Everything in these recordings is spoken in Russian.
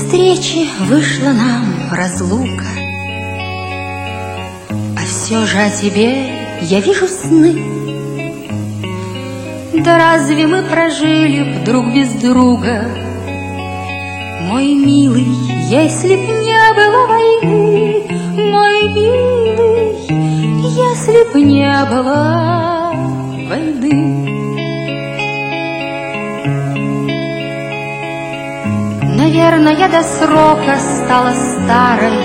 встречи вышла нам разлука, а все же о тебе я вижу сны. Да разве мы прожили б друг без друга, мой милый, если б не было войны, мой милый, если б не было войны. Наверное, я до срока стала старой,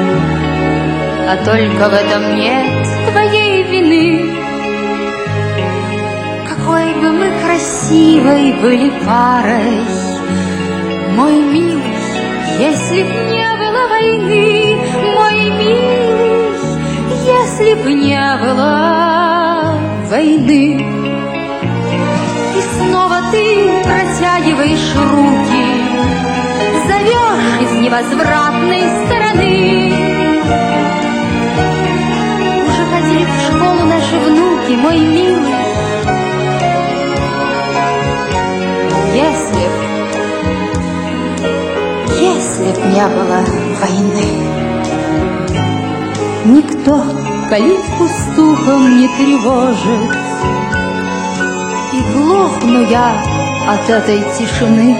а только в этом нет твоей вины. Какой бы мы красивой были парой, мой милый, если б не было войны, мой милый, если б не было войны. И снова ты протягиваешь руки, зовешь из невозвратной стороны. Уже ходили в школу наши внуки, мой милый. Если б не было войны, никто калитку стуком не тревожит, и глохну я от этой тишины.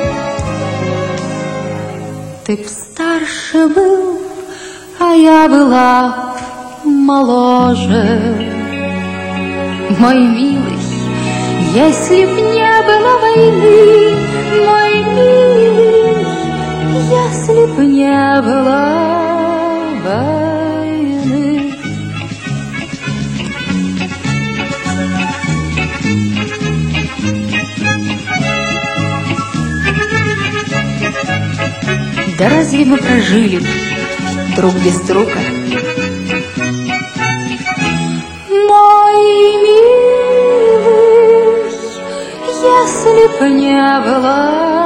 Ты б старше был, а я была моложе, мой милый, если б не было войны, мой милый, если б не было войны. Да разве мы прожили друг без друга, мой милый, если б не было